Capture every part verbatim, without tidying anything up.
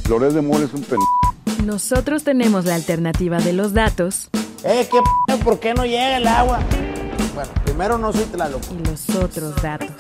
Flores de Mole es un pen... Nosotros tenemos la alternativa de los datos. Eh, ¿qué p***? ¿Por qué no llega el agua? Bueno, primero no soy Tlaloc. Y los otros datos.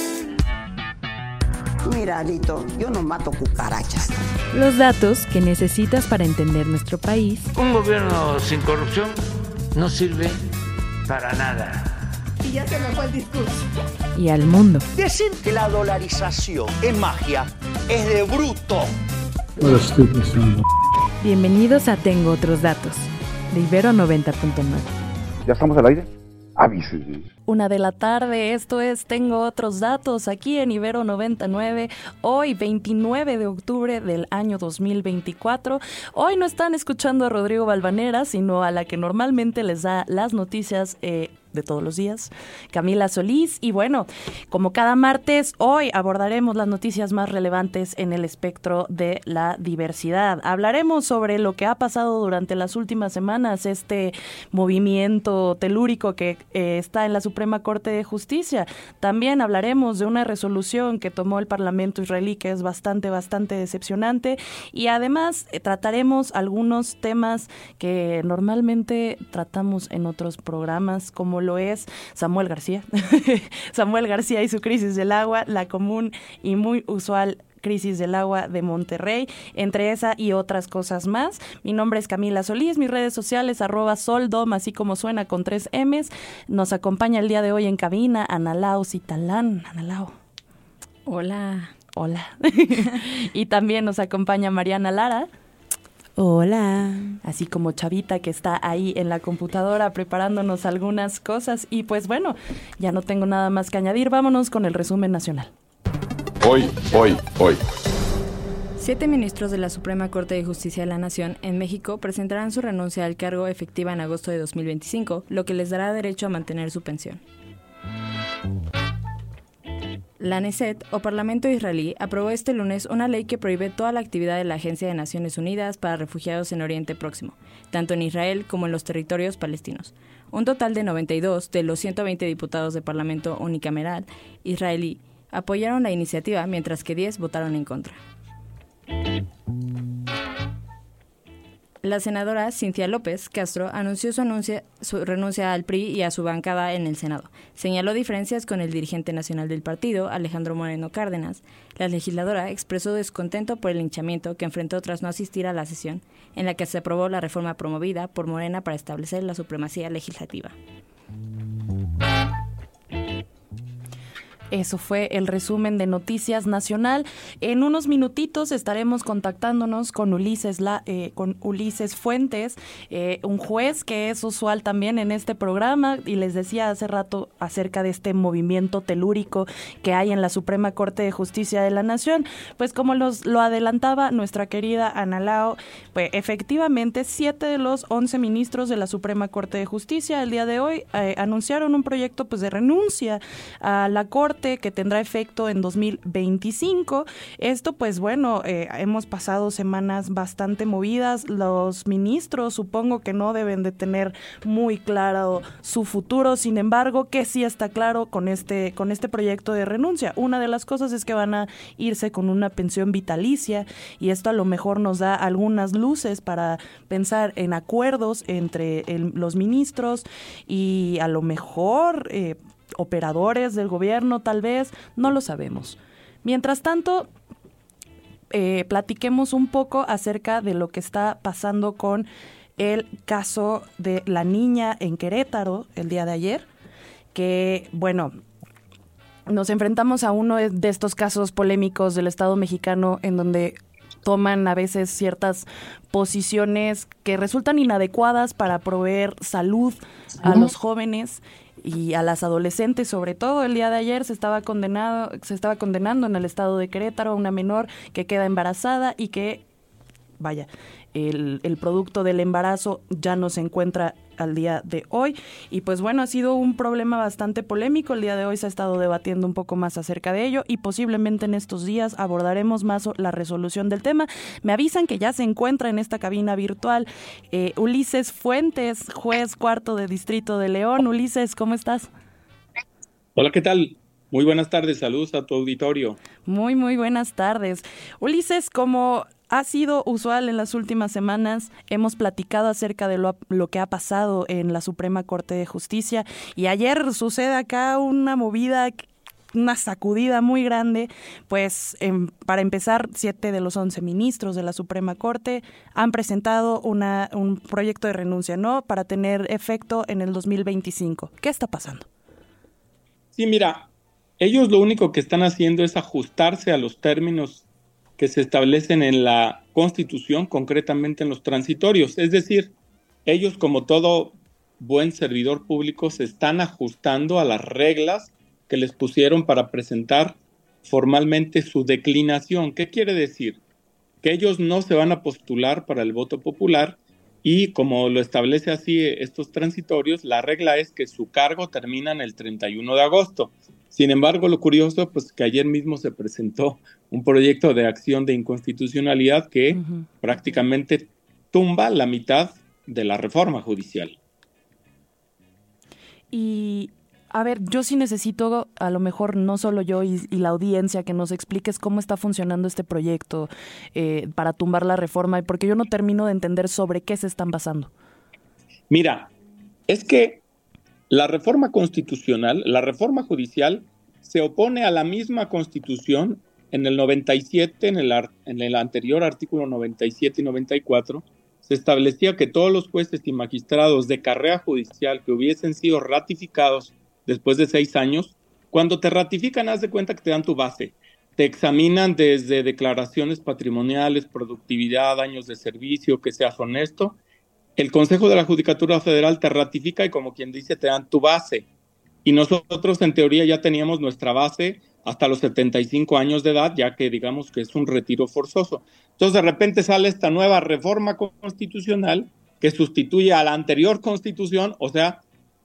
Mira, Alito, yo no mato cucarachas. Los datos que necesitas para entender nuestro país. Un gobierno sin corrupción no sirve para nada. Y ya se me fue el discurso. Y al mundo. Decir que la dolarización es magia es de bruto. Ahora estoy pensando. Bienvenidos a Tengo Otros Datos, de Ibero noventa punto nueve. ¿Ya estamos al aire? Avísenme. Una de la tarde, esto es Tengo Otros Datos, aquí en Ibero noventa y nueve, hoy veintinueve de octubre del año dos mil veinticuatro. Hoy no están escuchando a Rodrigo Balvanera, sino a la que normalmente les da las noticias eh, de todos los días, Camila Solís. Y bueno, como cada martes, hoy abordaremos las noticias más relevantes en el espectro de la diversidad. Hablaremos sobre lo que ha pasado durante las últimas semanas, este movimiento telúrico que eh, está en la Suprema Corte de Justicia. También hablaremos de una resolución que tomó el Parlamento israelí que es bastante, bastante decepcionante. Y además eh, trataremos algunos temas que normalmente tratamos en otros programas, como lo es Samuel García. Samuel García y su crisis del agua, la común y muy usual crisis del agua de Monterrey, entre esa y otras cosas más. Mi nombre es Camila Solís, mis redes sociales, arroba soldom, así como suena con tres M's. Nos acompaña el día de hoy en cabina Ana Lau Citalán. Ana Lau. Hola. Hola. Y también nos acompaña Mariana Lara. Hola. Así como Chavita, que está ahí en la computadora preparándonos algunas cosas. Y pues bueno, ya no tengo nada más que añadir. Vámonos con el resumen nacional. Hoy, hoy, hoy. Siete ministros de la Suprema Corte de Justicia de la Nación en México presentarán su renuncia al cargo efectiva en agosto de dos mil veinticinco, lo que les dará derecho a mantener su pensión. La Knesset, o Parlamento israelí, aprobó este lunes una ley que prohíbe toda la actividad de la Agencia de Naciones Unidas para Refugiados en Oriente Próximo, tanto en Israel como en los territorios palestinos. Un total de noventa y dos de los ciento veinte diputados del Parlamento unicameral israelí apoyaron la iniciativa, mientras que diez votaron en contra. La senadora Cintia López Castro anunció su, anuncia, su renuncia al P R I y a su bancada en el Senado. Señaló diferencias con el dirigente nacional del partido, Alejandro Moreno Cárdenas. La legisladora expresó descontento por el linchamiento que enfrentó tras no asistir a la sesión en la que se aprobó la reforma promovida por Morena para establecer la supremacía legislativa. Eso fue el resumen de Noticias Nacional. En unos minutitos estaremos contactándonos con Ulises, la, eh, con Ulises Fuentes, eh, un juez que es usual también en este programa, y les decía hace rato acerca de este movimiento telúrico que hay en la Suprema Corte de Justicia de la Nación. Pues como los, lo adelantaba nuestra querida Ana Lau, pues efectivamente siete de los once ministros de la Suprema Corte de Justicia el día de hoy eh, anunciaron un proyecto pues de renuncia a la Corte que tendrá efecto en dos mil veinticinco. Esto, pues bueno, eh, hemos pasado semanas bastante movidas. Los ministros supongo que no deben de tener muy claro su futuro. Sin embargo, que sí está claro con este, con este proyecto de renuncia. Una de las cosas es que van a irse con una pensión vitalicia, y esto a lo mejor nos da algunas luces para pensar en acuerdos entre el, los ministros y a lo mejor eh, operadores del gobierno, tal vez, no lo sabemos. Mientras tanto, eh, platiquemos un poco acerca de lo que está pasando con el caso de la niña en Querétaro el día de ayer, que, bueno, nos enfrentamos a uno de estos casos polémicos del Estado mexicano en donde toman a veces ciertas posiciones que resultan inadecuadas para proveer salud a uh-huh. los jóvenes y a las adolescentes. Sobre todo el día de ayer se estaba condenado, se estaba condenando en el estado de Querétaro a una menor que queda embarazada y que, vaya, el, el producto del embarazo ya no se encuentra al día de hoy. Y pues bueno, ha sido un problema bastante polémico. El día de hoy se ha estado debatiendo un poco más acerca de ello y posiblemente en estos días abordaremos más la resolución del tema. Me avisan que ya se encuentra en esta cabina virtual eh, Ulises Fuentes, juez cuarto de Distrito de León. Ulises, ¿cómo estás? Hola, ¿qué tal? Muy buenas tardes, saludos a tu auditorio. Muy, muy buenas tardes. Ulises, como ha sido usual en las últimas semanas. Hemos platicado acerca de lo, lo que ha pasado en la Suprema Corte de Justicia y ayer sucede acá una movida, una sacudida muy grande. Pues eh, para empezar, siete de los once ministros de la Suprema Corte han presentado una, un proyecto de renuncia, ¿no?, para tener efecto en el dos mil veinticinco. ¿Qué está pasando? Sí, mira, ellos lo único que están haciendo es ajustarse a los términos que se establecen en la Constitución, concretamente en los transitorios. Es decir, ellos, como todo buen servidor público, se están ajustando a las reglas que les pusieron para presentar formalmente su declinación. ¿Qué quiere decir? Que ellos no se van a postular para el voto popular y, como lo establece así estos transitorios, la regla es que su cargo termina en el treinta y uno de agosto. Sin embargo, lo curioso, pues que ayer mismo se presentó un proyecto de acción de inconstitucionalidad que uh-huh. prácticamente tumba la mitad de la reforma judicial. Y, a ver, yo sí necesito, a lo mejor no solo yo y, y la audiencia, que nos expliques cómo está funcionando este proyecto eh, para tumbar la reforma, porque yo no termino de entender sobre qué se están basando. Mira, es que la reforma constitucional, la reforma judicial, se opone a la misma Constitución. En el noventa y siete, en el, en el anterior artículo noventa y siete y noventa y cuatro, se establecía que todos los jueces y magistrados de carrera judicial que hubiesen sido ratificados después de seis años, cuando te ratifican, haz de cuenta que te dan tu base. Te examinan desde declaraciones patrimoniales, productividad, años de servicio, que seas honesto. El Consejo de la Judicatura Federal te ratifica y, como quien dice, te dan tu base. Y nosotros, en teoría, ya teníamos nuestra base hasta los setenta y cinco años de edad, ya que digamos que es un retiro forzoso. Entonces, de repente sale esta nueva reforma constitucional que sustituye a la anterior Constitución, o sea,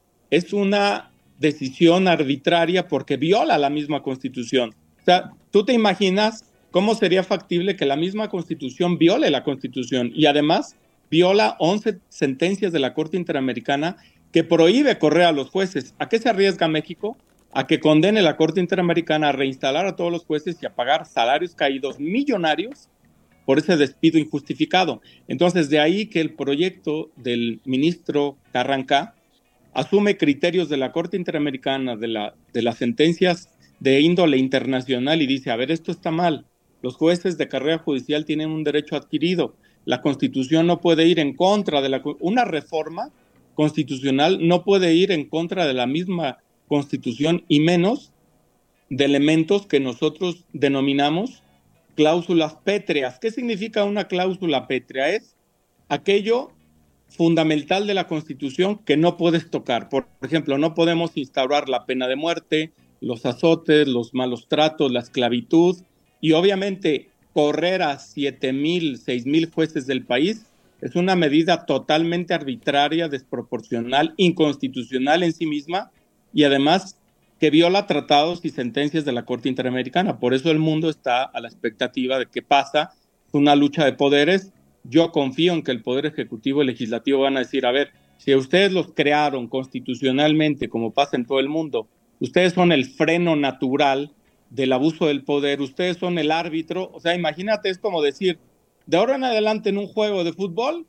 es una decisión arbitraria porque viola la misma Constitución. O sea, ¿tú te imaginas cómo sería factible que la misma Constitución viole la Constitución y además viola once sentencias de la Corte Interamericana que prohíbe correr a los jueces? ¿A qué se arriesga México? A que condene la Corte Interamericana a reinstalar a todos los jueces y a pagar salarios caídos millonarios por ese despido injustificado. Entonces, de ahí que el proyecto del ministro Carranca asume criterios de la Corte Interamericana, de, la, de las sentencias de índole internacional y dice, a ver, esto está mal. Los jueces de carrera judicial tienen un derecho adquirido. La Constitución no puede ir en contra de la... Una reforma constitucional no puede ir en contra de la misma Constitución y menos de elementos que nosotros denominamos cláusulas pétreas. ¿Qué significa una cláusula pétrea? Es aquello fundamental de la Constitución que no puedes tocar. Por ejemplo, no podemos instaurar la pena de muerte, los azotes, los malos tratos, la esclavitud y obviamente correr a siete mil, seis mil jueces del país es una medida totalmente arbitraria, desproporcional, inconstitucional en sí misma y además que viola tratados y sentencias de la Corte Interamericana. Por eso el mundo está a la expectativa de qué pasa. Es una lucha de poderes. Yo confío en que el Poder Ejecutivo y Legislativo van a decir, a ver, si ustedes los crearon constitucionalmente, como pasa en todo el mundo, ustedes son el freno natural del abuso del poder, ustedes son el árbitro. O sea, imagínate, es como decir, de ahora en adelante en un juego de fútbol,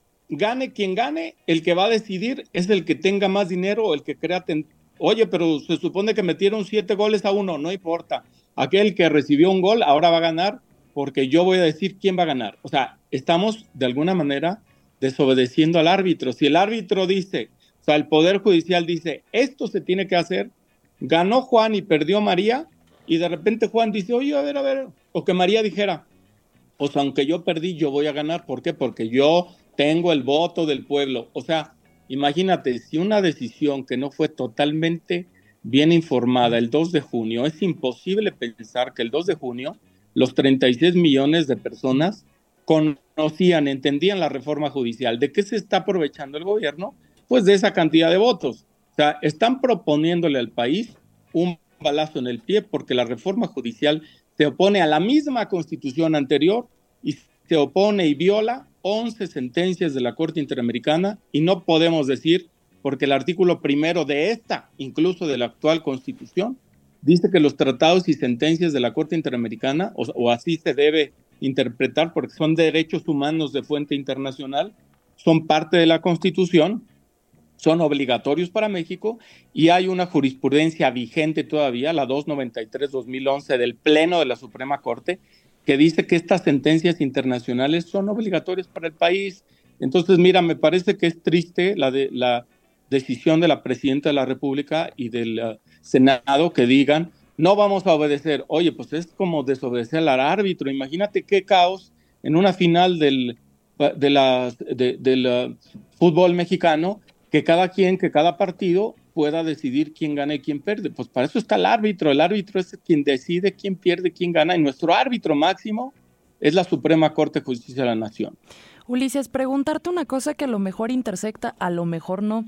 gane quien gane, el que va a decidir es el que tenga más dinero o el que crea... Ten- Oye, pero se supone que metieron siete goles a uno, no importa. Aquel que recibió un gol ahora va a ganar porque yo voy a decir quién va a ganar. O sea, estamos de alguna manera desobedeciendo al árbitro. Si el árbitro dice, o sea, el Poder Judicial dice, esto se tiene que hacer, ganó Juan y perdió María, y de repente Juan dice, oye, a ver, a ver, o que María dijera, o sea, aunque yo perdí, yo voy a ganar. ¿Por qué? Porque yo tengo el voto del pueblo. O sea, imagínate, si una decisión que no fue totalmente bien informada el dos de junio, es imposible pensar que el dos de junio los treinta y seis millones de personas conocían, entendían la reforma judicial. ¿De qué se está aprovechando el gobierno? Pues de esa cantidad de votos. O sea, están proponiéndole al país un balazo en el pie porque la reforma judicial se opone a la misma Constitución anterior y se opone y viola once sentencias de la Corte Interamericana y no podemos decir, porque el artículo primero de esta, incluso de la actual Constitución, dice que los tratados y sentencias de la Corte Interamericana, o, o así se debe interpretar porque son derechos humanos de fuente internacional, son parte de la Constitución, son obligatorios para México y hay una jurisprudencia vigente todavía, la doscientos noventa y tres guión dos mil once del Pleno de la Suprema Corte, que dice que estas sentencias internacionales son obligatorias para el país. Entonces, mira, me parece que es triste la, de, la decisión de la Presidenta de la República y del uh, Senado que digan, no vamos a obedecer. Oye, pues es como desobedecer al árbitro. Imagínate qué caos en una final del, de la, de, del uh, fútbol mexicano, que cada quien, que cada partido pueda decidir quién gana y quién pierde. Pues para eso está el árbitro. El árbitro es quien decide quién pierde, quién gana. Y nuestro árbitro máximo es la Suprema Corte de Justicia de la Nación. Ulises, preguntarte una cosa que a lo mejor intersecta, a lo mejor no.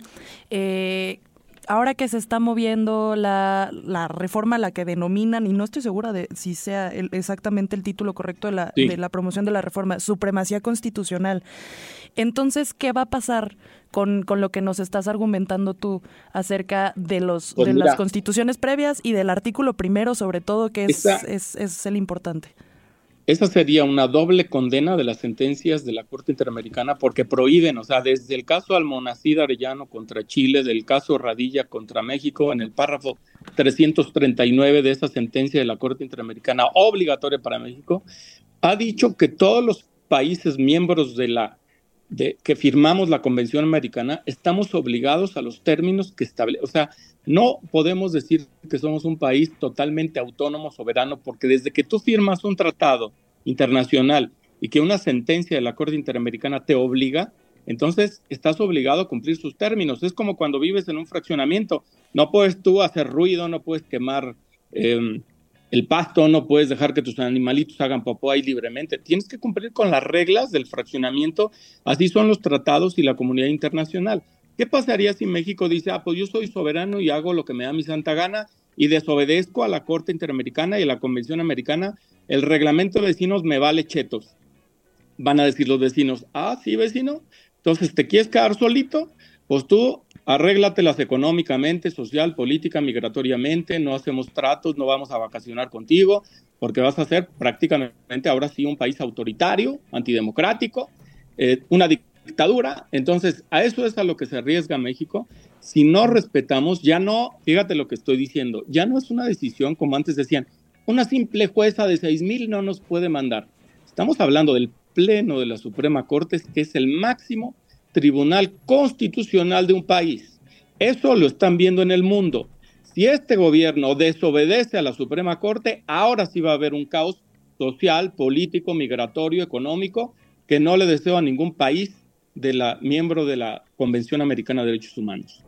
Eh, ahora que se está moviendo la, la reforma, la que denominan, y no estoy segura de si sea el, exactamente el título correcto de la, sí. de la promoción de la reforma, supremacía constitucional. Entonces, ¿qué va a pasar con, con lo que nos estás argumentando tú acerca de los pues de mira, las constituciones previas y del artículo primero, sobre todo, que es, esa, es, es el importante? Esa sería una doble condena de las sentencias de la Corte Interamericana porque prohíben, o sea, desde el caso Almonacid Arellano contra Chile, del caso Radilla contra México, en el párrafo trescientos treinta y nueve de esa sentencia de la Corte Interamericana obligatoria para México, ha dicho que todos los países miembros de la de que firmamos la Convención Americana estamos obligados a los términos que establece, o sea, no podemos decir que somos un país totalmente autónomo, soberano, porque desde que tú firmas un tratado internacional y que una sentencia de la Corte Interamericana te obliga, entonces estás obligado a cumplir sus términos. Es como cuando vives en un fraccionamiento. No puedes tú hacer ruido, no puedes quemar eh, el pasto, no puedes dejar que tus animalitos hagan popó ahí libremente. Tienes que cumplir con las reglas del fraccionamiento. Así son los tratados y la comunidad internacional. ¿Qué pasaría si México dice, ah, pues yo soy soberano y hago lo que me da mi santa gana y desobedezco a la Corte Interamericana y a la Convención Americana? El reglamento de vecinos me vale chetos. Van a decir los vecinos, ah, sí, vecino, entonces te quieres quedar solito, pues tú arréglatelas económicamente, social, política, migratoriamente, no hacemos tratos, no vamos a vacacionar contigo, porque vas a ser prácticamente ahora sí un país autoritario, antidemocrático, eh, una dictadura. dictadura. Entonces, a eso es a lo que se arriesga México. Si no respetamos, ya no, fíjate lo que estoy diciendo, ya no es una decisión como antes decían, una simple jueza de seis mil no nos puede mandar. Estamos hablando del Pleno de la Suprema Corte, que es el máximo tribunal constitucional de un país. Eso lo están viendo en el mundo. Si este gobierno desobedece a la Suprema Corte, ahora sí va a haber un caos social, político, migratorio, económico, que no le deseo a ningún país de la miembro de la Convención Americana de Derechos Humanos.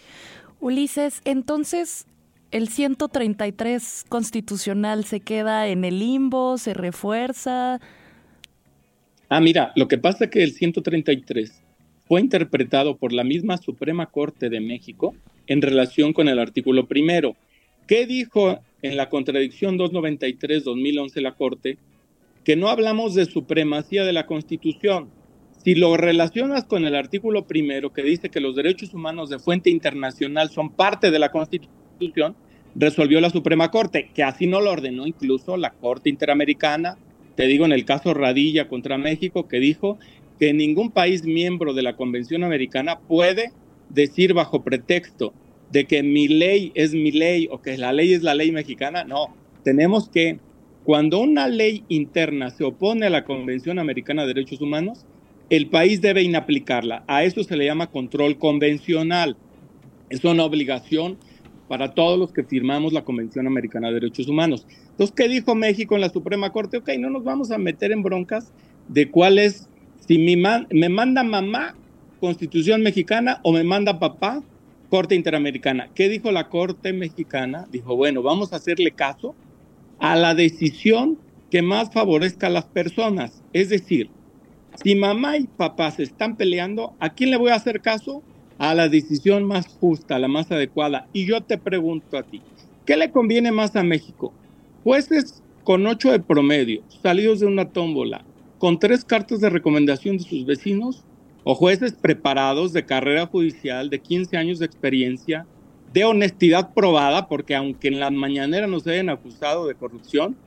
Ulises, entonces, ¿el ciento treinta y tres constitucional se queda en el limbo, se refuerza? Ah, mira, lo que pasa es que el ciento treinta y tres fue interpretado por la misma Suprema Corte de México en relación con el artículo primero. ¿Qué dijo en la contradicción doscientos noventa y tres guión dos mil once la Corte? Que no hablamos de supremacía de la Constitución. Si lo relacionas con el artículo primero, que dice que los derechos humanos de fuente internacional son parte de la Constitución, resolvió la Suprema Corte, que así no lo ordenó incluso la Corte Interamericana, te digo en el caso Radilla contra México, que dijo que ningún país miembro de la Convención Americana puede decir bajo pretexto de que mi ley es mi ley o que la ley es la ley mexicana. No, tenemos que, cuando una ley interna se opone a la Convención Americana de Derechos Humanos, el país debe inaplicarla. A eso se le llama control convencional. Es una obligación para todos los que firmamos la Convención Americana de Derechos Humanos. Entonces, ¿qué dijo México en la Suprema Corte? Ok, no nos vamos a meter en broncas de cuál es, si mi man, me manda mamá, Constitución Mexicana, o me manda papá, Corte Interamericana. ¿Qué dijo la Corte Mexicana? Dijo, bueno, vamos a hacerle caso a la decisión que más favorezca a las personas. Es decir, si mamá y papá se están peleando, ¿a quién le voy a hacer caso? A la decisión más justa, la más adecuada. Y yo te pregunto a ti, ¿qué le conviene más a México? Jueces con ocho de promedio, salidos de una tómbola, con tres cartas de recomendación de sus vecinos, o jueces preparados de carrera judicial, de quince años de experiencia, de honestidad probada, porque aunque en la mañanera nos hayan acusado de corrupción,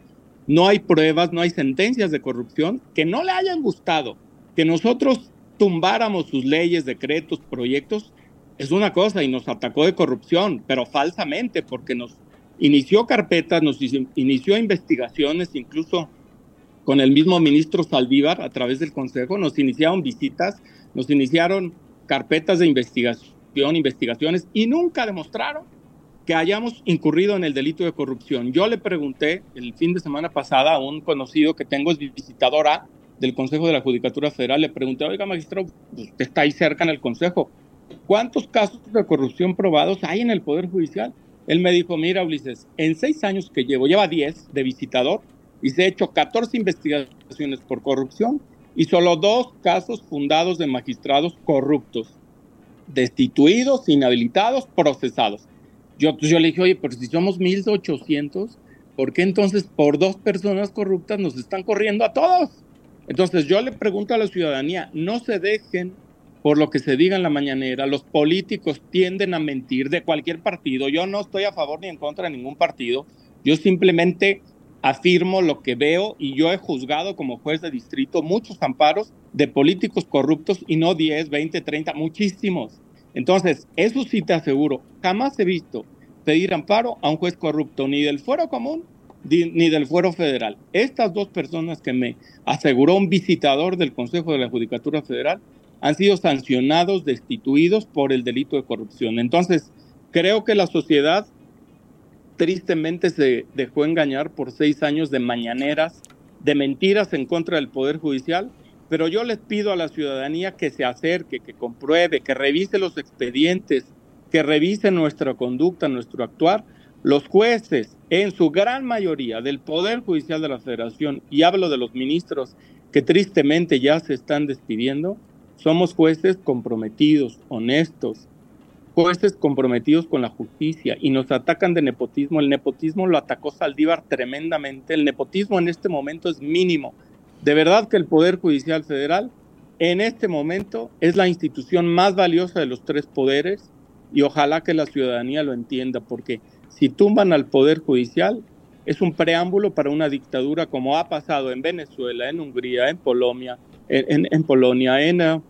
no hay pruebas, no hay sentencias de corrupción que no le hayan gustado. Que nosotros tumbáramos sus leyes, decretos, proyectos, es una cosa, y nos atacó de corrupción, pero falsamente, porque nos inició carpetas, nos inició investigaciones, incluso con el mismo ministro Saldívar, a través del Consejo, nos iniciaron visitas, nos iniciaron carpetas de investigación, investigaciones, y nunca demostraron que hayamos incurrido en el delito de corrupción. Yo le pregunté el fin de semana pasada a un conocido que tengo, es visitador A del Consejo de la Judicatura Federal, le pregunté, oiga, magistrado, usted está ahí cerca en el Consejo, ¿cuántos casos de corrupción probados hay en el Poder Judicial? Él me dijo, mira, Ulises, en seis años que llevo, lleva diez de visitador, y se ha hecho catorce investigaciones por corrupción y solo dos casos fundados de magistrados corruptos, destituidos, inhabilitados, procesados. Yo, pues yo le dije, oye, pero si somos mil ochocientos, ¿por qué entonces por dos personas corruptas nos están corriendo a todos? Entonces yo le pregunto a la ciudadanía, no se dejen por lo que se diga en la mañanera, los políticos tienden a mentir de cualquier partido. Yo no estoy a favor ni en contra de ningún partido, yo simplemente afirmo lo que veo, y yo he juzgado como juez de distrito muchos amparos de políticos corruptos, y no diez, veinte, treinta, muchísimos. Entonces, eso sí te aseguro, jamás he visto pedir amparo a un juez corrupto, ni del fuero común, ni del fuero federal. Estas dos personas que me aseguró un visitador del Consejo de la Judicatura Federal han sido sancionados, destituidos por el delito de corrupción. Entonces, creo que la sociedad tristemente se dejó engañar por seis años de mañaneras, de mentiras en contra del Poder Judicial, pero yo les pido a la ciudadanía que se acerque, que compruebe, que revise los expedientes, que revise nuestra conducta, nuestro actuar. Los jueces, en su gran mayoría del Poder Judicial de la Federación, y hablo de los ministros que tristemente ya se están despidiendo, somos jueces comprometidos, honestos, jueces comprometidos con la justicia, y nos atacan de nepotismo. El nepotismo lo atacó Saldívar tremendamente. El nepotismo en este momento es mínimo. De verdad que el Poder Judicial Federal en este momento es la institución más valiosa de los tres poderes, y ojalá que la ciudadanía lo entienda, porque si tumban al Poder Judicial es un preámbulo para una dictadura, como ha pasado en Venezuela, en Hungría, en Polonia, en, en, en Polonia, en uh,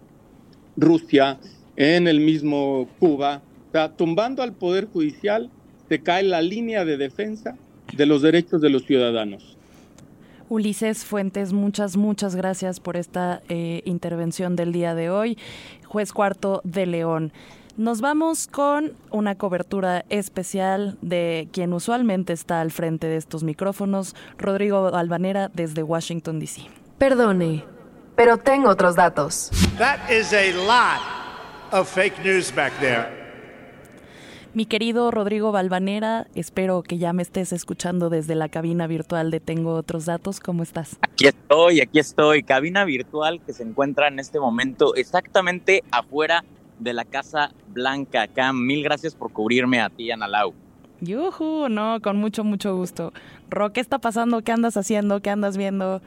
Rusia, en el mismo Cuba. O sea, tumbando al Poder Judicial se cae la línea de defensa de los derechos de los ciudadanos. Ulises Fuentes, muchas, muchas gracias por esta eh, intervención del día de hoy, juez cuarto de León. Nos vamos con una cobertura especial de quien usualmente está al frente de estos micrófonos, Rodrigo Balvanera, desde Washington, D C. Perdone, pero tengo otros datos. That is a lot of fake news back there. Mi querido Rodrigo Balvanera, espero que ya me estés escuchando desde la cabina virtual de Tengo Otros Datos. ¿Cómo estás? Aquí estoy, aquí estoy. Cabina virtual que se encuentra en este momento exactamente afuera de la Casa Blanca. Cam, mil gracias por cubrirme a ti y a Ana Lau. Yujú, no, con mucho, mucho gusto. Ro, ¿qué está pasando? ¿Qué andas haciendo? ¿Qué andas viendo?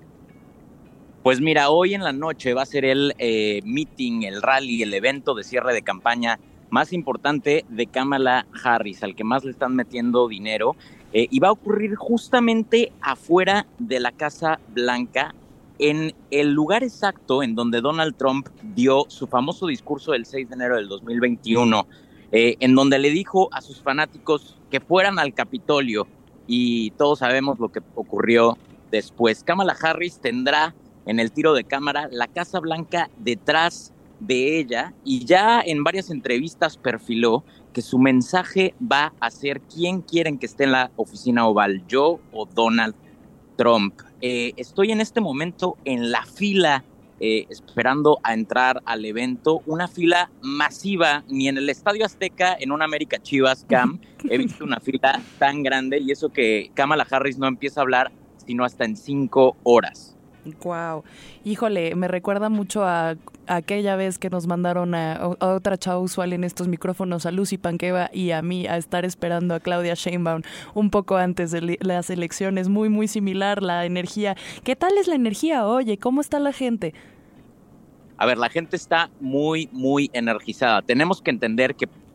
Pues mira, hoy en la noche va a ser el eh, meeting, el rally, el evento de cierre de campaña más importante de Kamala Harris, al que más le están metiendo dinero, eh, y va a ocurrir justamente afuera de la Casa Blanca, en el lugar exacto en donde Donald Trump dio su famoso discurso del seis de enero del dos mil veintiuno, eh, en donde le dijo a sus fanáticos que fueran al Capitolio, y todos sabemos lo que ocurrió después. Kamala Harris tendrá en el tiro de cámara la Casa Blanca detrás de ella, y ya en varias entrevistas perfiló que su mensaje va a ser quién quieren que esté en la oficina oval, yo o Donald Trump. Eh, estoy en este momento en la fila eh, esperando a entrar al evento, una fila masiva. Ni en el Estadio Azteca, en un América Chivas, Cam, he visto una fila tan grande, y eso que Kamala Harris no empieza a hablar sino hasta en cinco horas. Wow, híjole, me recuerda mucho a, a aquella vez que nos mandaron a, a otra chava usual en estos micrófonos, a Lucy Panqueva y a mí, a estar esperando a Claudia Sheinbaum un poco antes de las elecciones. Muy, muy similar la energía. ¿Qué tal es la energía? Oye, ¿cómo está la gente? A ver, la gente está muy, muy energizada. Tenemos que entender que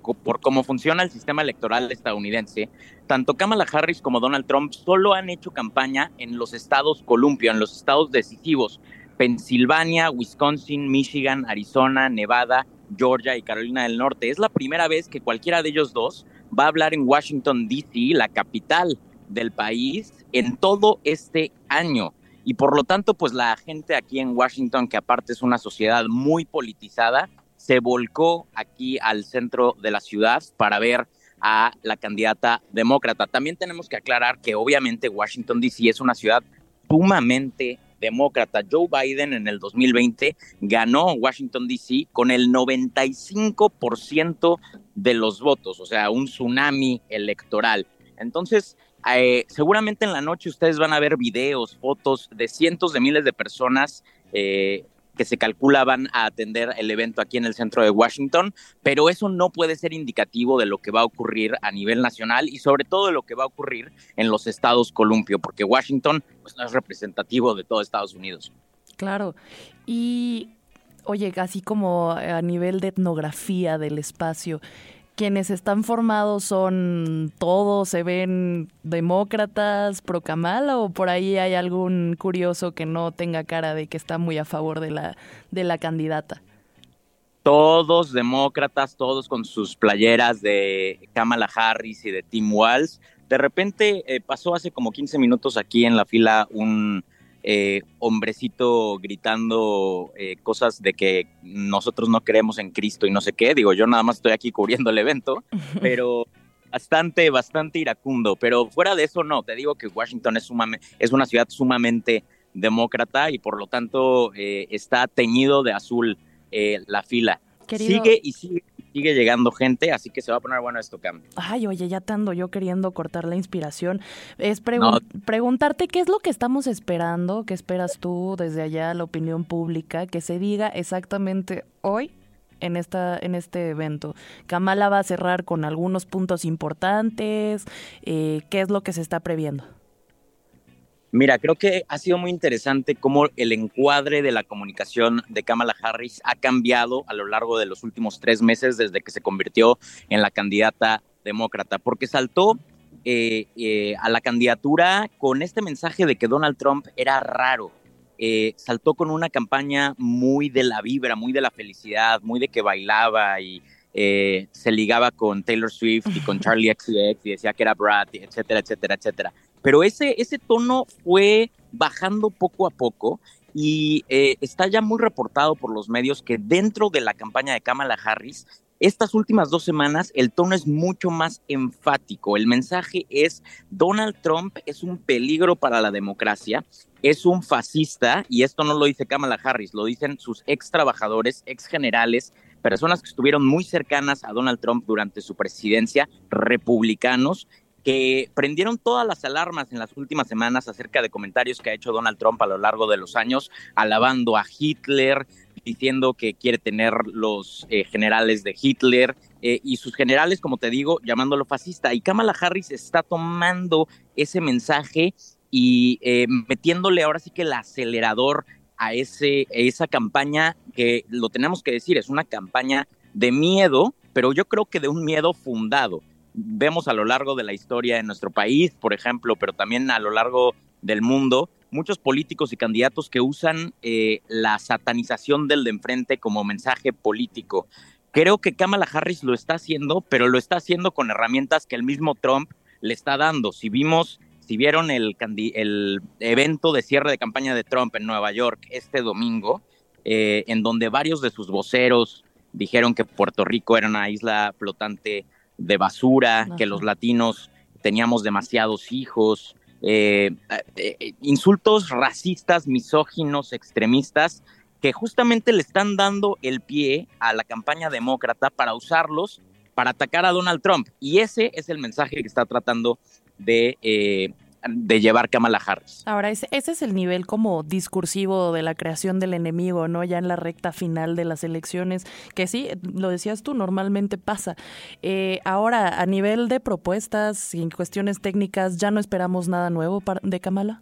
por cómo funciona el sistema electoral estadounidense, tanto Kamala Harris como Donald Trump solo han hecho campaña en los estados columpio, en los estados decisivos, Pensilvania, Wisconsin, Michigan, Arizona, Nevada, Georgia y Carolina del Norte. Es la primera vez que cualquiera de ellos dos va a hablar en Washington, D C, la capital del país, en todo este año. Y por lo tanto, pues la gente aquí en Washington, que aparte es una sociedad muy politizada, se volcó aquí al centro de la ciudad para ver a la candidata demócrata. También tenemos que aclarar que obviamente Washington, D C es una ciudad sumamente demócrata. Joe Biden en el dos mil veinte ganó Washington, D C con el noventa y cinco por ciento de los votos, o sea, un tsunami electoral. Entonces, eh, seguramente en la noche ustedes van a ver videos, fotos de cientos de miles de personas eh, que se calcula van a atender el evento aquí en el centro de Washington, pero eso no puede ser indicativo de lo que va a ocurrir a nivel nacional y sobre todo de lo que va a ocurrir en los estados columpio, porque Washington pues, no es representativo de todo Estados Unidos. Claro, y oye, así como a nivel de etnografía del espacio, quienes están formados son todos, se ven demócratas, pro Kamala, o por ahí hay algún curioso que no tenga cara de que está muy a favor de la, de la candidata. Todos demócratas, todos con sus playeras de Kamala Harris y de Tim Walz. De repente eh, pasó hace como quince minutos aquí en la fila un eh, hombrecito gritando eh, cosas de que nosotros no creemos en Cristo y no sé qué. Digo, yo nada más estoy aquí cubriendo el evento, pero bastante, bastante iracundo. Pero fuera de eso, no. Te digo que Washington es, sumamente, es una ciudad sumamente demócrata y por lo tanto eh, está teñido de azul eh, la fila. Querido... Sigue y sigue. Sigue llegando gente, así que se va a poner bueno esto, Cam. Ay, oye, ya te ando yo queriendo cortar la inspiración. Es pregun- no. preguntarte qué es lo que estamos esperando, qué esperas tú desde allá, la opinión pública, que se diga exactamente hoy en esta en este evento. Kamala va a cerrar con algunos puntos importantes. Eh, ¿Qué es lo que se está previendo? Mira, creo que ha sido muy interesante cómo el encuadre de la comunicación de Kamala Harris ha cambiado a lo largo de los últimos tres meses desde que se convirtió en la candidata demócrata, porque saltó eh, eh, a la candidatura con este mensaje de que Donald Trump era raro. Eh, saltó con una campaña muy de la vibra, muy de la felicidad, muy de que bailaba y eh, se ligaba con Taylor Swift y con Charlie X C X y decía que era Brad, etcétera, etcétera, etcétera. Pero ese, ese tono fue bajando poco a poco y eh, está ya muy reportado por los medios que dentro de la campaña de Kamala Harris, estas últimas dos semanas el tono es mucho más enfático. El mensaje es: Donald Trump es un peligro para la democracia, es un fascista, y esto no lo dice Kamala Harris, lo dicen sus ex trabajadores, ex generales, personas que estuvieron muy cercanas a Donald Trump durante su presidencia, republicanos, que prendieron todas las alarmas en las últimas semanas acerca de comentarios que ha hecho Donald Trump a lo largo de los años, alabando a Hitler, diciendo que quiere tener los eh, generales de Hitler, eh, y sus generales, como te digo, llamándolo fascista. Y Kamala Harris está tomando ese mensaje y eh, metiéndole ahora sí que el acelerador a, ese, a esa campaña que, lo tenemos que decir, es una campaña de miedo, pero yo creo que de un miedo fundado. Vemos a lo largo de la historia de nuestro país, por ejemplo, pero también a lo largo del mundo, muchos políticos y candidatos que usan eh, la satanización del de enfrente como mensaje político. Creo que Kamala Harris lo está haciendo, pero lo está haciendo con herramientas que el mismo Trump le está dando. Si vimos, si vieron el, el evento de cierre de campaña de Trump en Nueva York este domingo, eh, en donde varios de sus voceros dijeron que Puerto Rico era una isla flotante de basura, Ajá. que los latinos teníamos demasiados hijos, eh, eh, insultos racistas, misóginos, extremistas, que justamente le están dando el pie a la campaña demócrata para usarlos para atacar a Donald Trump. Y ese es el mensaje que está tratando de, eh, de llevar Kamala Harris. Ahora, ese, ese es el nivel como discursivo de la creación del enemigo, ¿no? Ya en la recta final de las elecciones, que sí, lo decías tú, normalmente pasa. Eh, ahora, a nivel de propuestas y en cuestiones técnicas, ¿ya no esperamos nada nuevo para, de Kamala?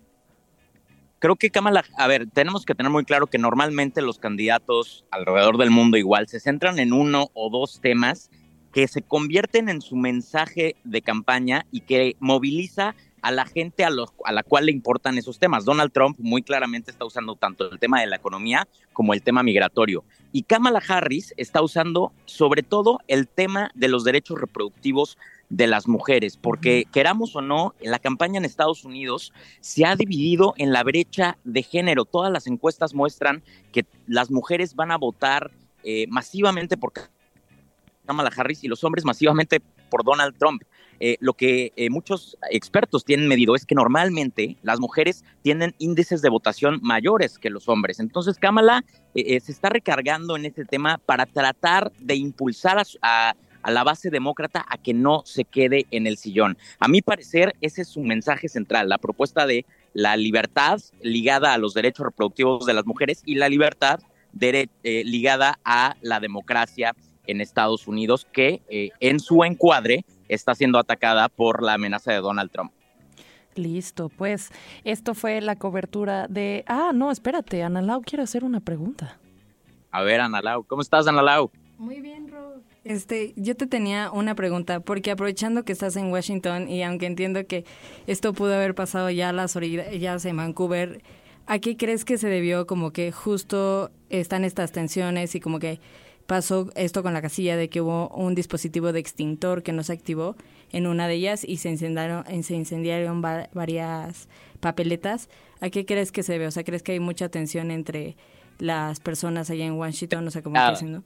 Creo que Kamala, a ver, tenemos que tener muy claro que normalmente los candidatos alrededor del mundo igual se centran en uno o dos temas que se convierten en su mensaje de campaña y que moviliza a la gente a, los, a la cual le importan esos temas. Donald Trump muy claramente está usando tanto el tema de la economía como el tema migratorio. Y Kamala Harris está usando sobre todo el tema de los derechos reproductivos de las mujeres, porque uh-huh. queramos o no, la campaña en Estados Unidos se ha dividido en la brecha de género. Todas las encuestas muestran que las mujeres van a votar eh, masivamente por Kamala Harris y los hombres masivamente por Donald Trump. Eh, lo que eh, muchos expertos tienen medido es que normalmente las mujeres tienen índices de votación mayores que los hombres. Entonces Kamala eh, eh, se está recargando en este tema para tratar de impulsar a, a, a la base demócrata a que no se quede en el sillón. A mi parecer, ese es su mensaje central, la propuesta de la libertad ligada a los derechos reproductivos de las mujeres y la libertad de, eh, ligada a la democracia en Estados Unidos, que eh, en su encuadre está siendo atacada por la amenaza de Donald Trump. Listo, pues esto fue la cobertura de... Ah, no, espérate, Ana Lau quiere hacer una pregunta. A ver, Ana Lau, ¿cómo estás, Ana Lau? Muy bien, Ro. Este, yo te tenía una pregunta, porque aprovechando que estás en Washington y aunque entiendo que esto pudo haber pasado ya a las orillas en Vancouver, ¿a qué crees que se debió como que justo están estas tensiones y como que pasó esto con la casilla de que hubo un dispositivo de extintor que no se activó en una de ellas y se incendiaron, se incendiaron va, varias papeletas? ¿A qué crees que se debe? O sea, ¿crees que hay mucha tensión entre las personas allá en Washington? O sea, ¿cómo ah, está haciendo?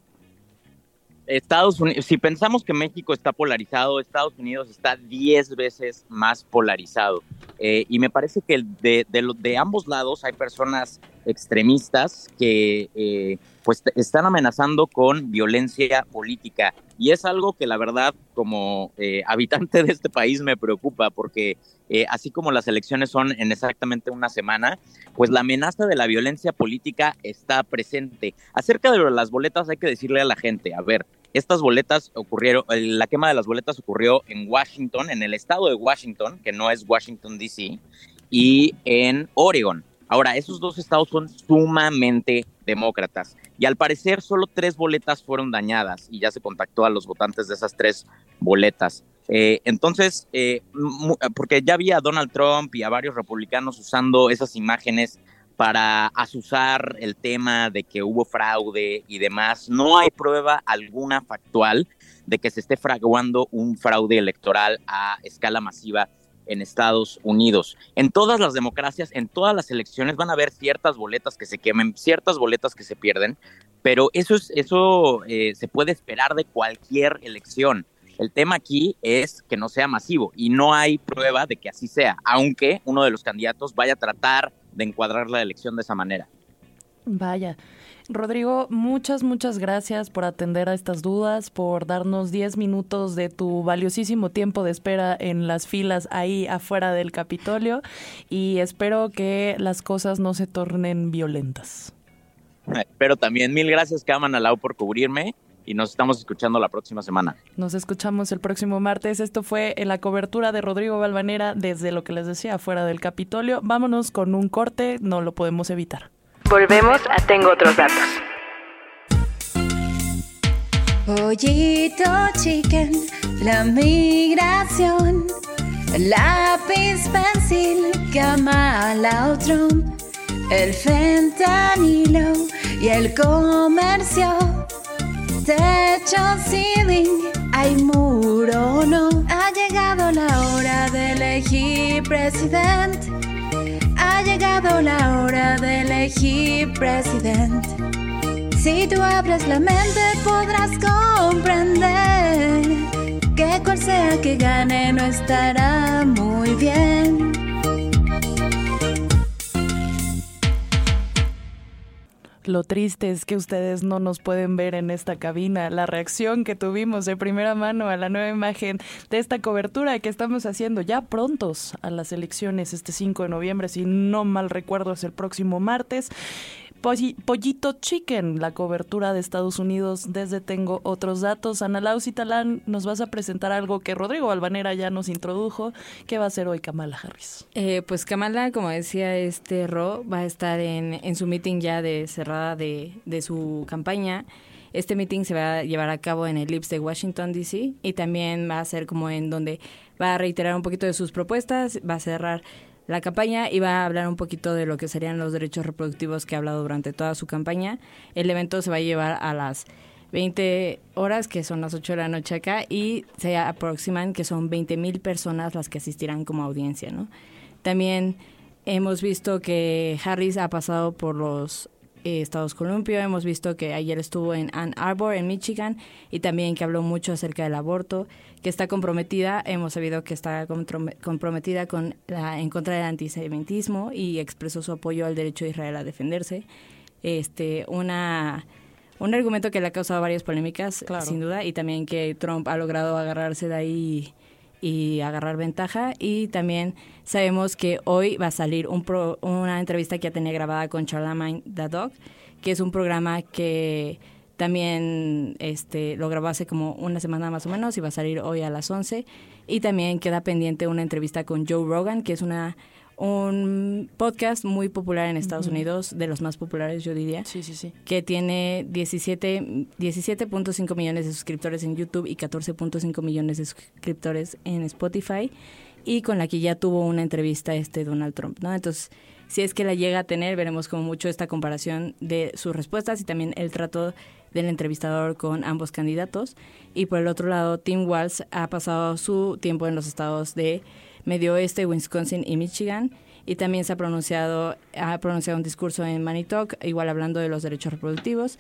Estados Unidos, si pensamos que México está polarizado, Estados Unidos está diez veces más polarizado. Eh, y me parece que de, de, de ambos lados hay personas extremistas que eh, pues están amenazando con violencia política. Y es algo que la verdad, como eh, habitante de este país, me preocupa, porque eh, así como las elecciones son en exactamente una semana, pues la amenaza de la violencia política está presente. Acerca de las boletas hay que decirle a la gente, a ver, estas boletas ocurrieron, la quema de las boletas ocurrió en Washington, en el estado de Washington, que no es Washington D C, y en Oregon. Ahora, esos dos estados son sumamente demócratas y al parecer solo tres boletas fueron dañadas y ya se contactó a los votantes de esas tres boletas. Eh, entonces, eh, porque ya había a Donald Trump y a varios republicanos usando esas imágenes para azuzar el tema de que hubo fraude y demás. No hay prueba alguna factual de que se esté fraguando un fraude electoral a escala masiva en Estados Unidos. En todas las democracias, en todas las elecciones van a haber ciertas boletas que se quemen, ciertas boletas que se pierden, pero eso, es, eso eh, se puede esperar de cualquier elección. El tema aquí es que no sea masivo y no hay prueba de que así sea, aunque uno de los candidatos vaya a tratar de encuadrar la elección de esa manera. Vaya. Rodrigo, muchas, muchas gracias por atender a estas dudas, por darnos diez minutos de tu valiosísimo tiempo de espera en las filas ahí afuera del Capitolio y espero que las cosas no se tornen violentas. Pero también mil gracias, Kamala Lau, por cubrirme y nos estamos escuchando la próxima semana. Nos escuchamos el próximo martes. Esto fue en la cobertura de Rodrigo Balvanera desde lo que les decía, afuera del Capitolio. Vámonos con un corte, no lo podemos evitar. Volvemos a Tengo Otros Datos. Pollito Chicken, la migración, lápiz, pencil, Kamala Trump, el fentanilo y el comercio, techo, ceiling, hay muro, no. Ha llegado la hora de elegir presidente. Ha llegado la hora de elegir presidente. Si tú abres la mente podrás comprender que cual sea que gane no estará muy bien. Lo triste es que ustedes no nos pueden ver en esta cabina. La reacción que tuvimos de primera mano a la nueva imagen de esta cobertura que estamos haciendo ya prontos a las elecciones este cinco de noviembre, si no mal recuerdo es el próximo martes. Pollito Chicken, la cobertura de Estados Unidos desde Tengo Otros Datos. Ana Lau Citalán, nos vas a presentar algo que Rodrigo Balvanera ya nos introdujo. ¿Qué va a hacer hoy Kamala Harris? Eh, pues Kamala, como decía este Ro, va a estar en, en su meeting ya de cerrada de, de su campaña Este meeting se va a llevar a cabo en el I P S de Washington, D C, y también va a ser como en donde va a reiterar un poquito de sus propuestas, va a cerrar la campaña y va a hablar un poquito de lo que serían los derechos reproductivos que ha hablado durante toda su campaña. El evento se va a llevar a las veinte horas, que son las ocho de la noche acá, y se aproximan que son veinte mil personas las que asistirán como audiencia, ¿no? También hemos visto que Harris ha pasado por los eh, estados columpio, hemos visto que ayer estuvo en Ann Arbor, en Michigan, y también que habló mucho acerca del aborto, que está comprometida, hemos sabido que está comprometida con la, en contra del antisemitismo, y expresó su apoyo al derecho de Israel a defenderse. Este, una... Un argumento que le ha causado varias polémicas, claro, sin duda, y también que Trump ha logrado agarrarse de ahí y, y agarrar ventaja. Y también sabemos que hoy va a salir un pro, una entrevista que ya tenía grabada con Charlamagne tha God, que es un programa que también este, lo grabó hace como una semana más o menos y va a salir hoy a las once. Y también queda pendiente una entrevista con Joe Rogan, que es una... un podcast muy popular en Estados uh-huh. Unidos, de los más populares, yo diría. Sí, sí, sí. Que tiene diecisiete punto cinco millones de suscriptores en YouTube y catorce punto cinco millones de suscriptores en Spotify, y con la que ya tuvo una entrevista este Donald Trump, ¿no? Entonces, si es que la llega a tener, veremos como mucho esta comparación de sus respuestas y también el trato del entrevistador con ambos candidatos. Y por el otro lado, Tim Walz ha pasado su tiempo en los estados de Medio Oeste, Wisconsin y Michigan, y también se ha pronunciado ha pronunciado un discurso en Money Talk, igual hablando de los derechos reproductivos,